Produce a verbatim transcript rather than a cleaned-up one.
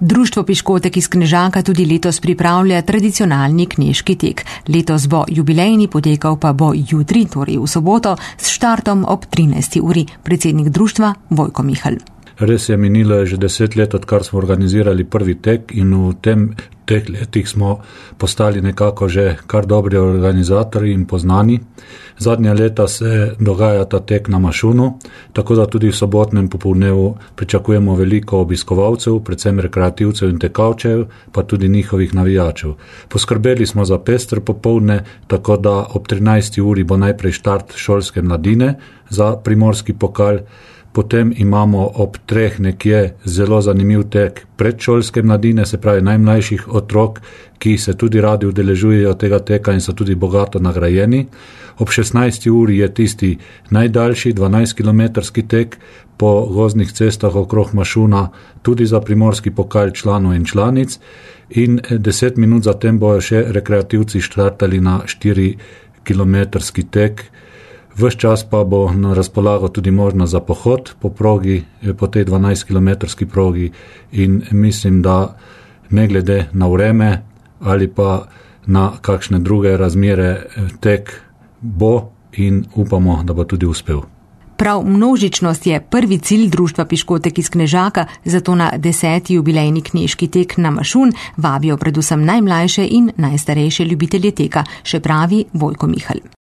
Društvo Piškotek iz Knežaka tudi letos pripravlja tradicionalni knežki tek. Letos bo jubilejni, potekal pa bo jutri, torej v soboto, s štartom ob trinajsti uri. Predsednik društva Vojko Mihelj. Res je, minilo je že deset let, odkar smo organizirali prvi tek in v tem teh letih smo postali nekako že kar dobri organizatorji in poznani. Zadnja leta se dogaja ta tek na Mašunu, tako da tudi v sobotnem popoldnevu pričakujemo veliko obiskovalcev, predvsem rekreativcev in tekavčev, pa tudi njihovih navijačev. Poskrbeli smo za pester popoldne, tako da ob trinajsti uri bo najprej štart šolske mladine za primorski pokal. Potem imamo ob treh nekje zelo zanimiv tek predšolske mladine, se pravi najmlajših otrok, ki se tudi radi udeležujejo tega teka in so tudi bogato nagrajeni. Ob šestnajsti uri je tisti najdaljši dvanajstkilometrski tek po gozdnih cestah okrog Mašuna, tudi za primorski pokal članov in članic. In deset minut zatem bojo še rekreativci štartali na štirikilometrski tek. Ves čas pa bo na razpolago tudi možnost za pohod po progi, po tej dvanajstkilometrski progi in mislim, da ne glede na vreme ali pa na kakšne druge razmere tek bo in upamo, da bo tudi uspel. Prav množičnost je prvi cilj društva Piškotek iz Knežaka, zato na deseti jubilejni knežki tek na Mašun vabijo predvsem najmlajše in najstarejše ljubitelje teka, še pravi Vojko Mihelj.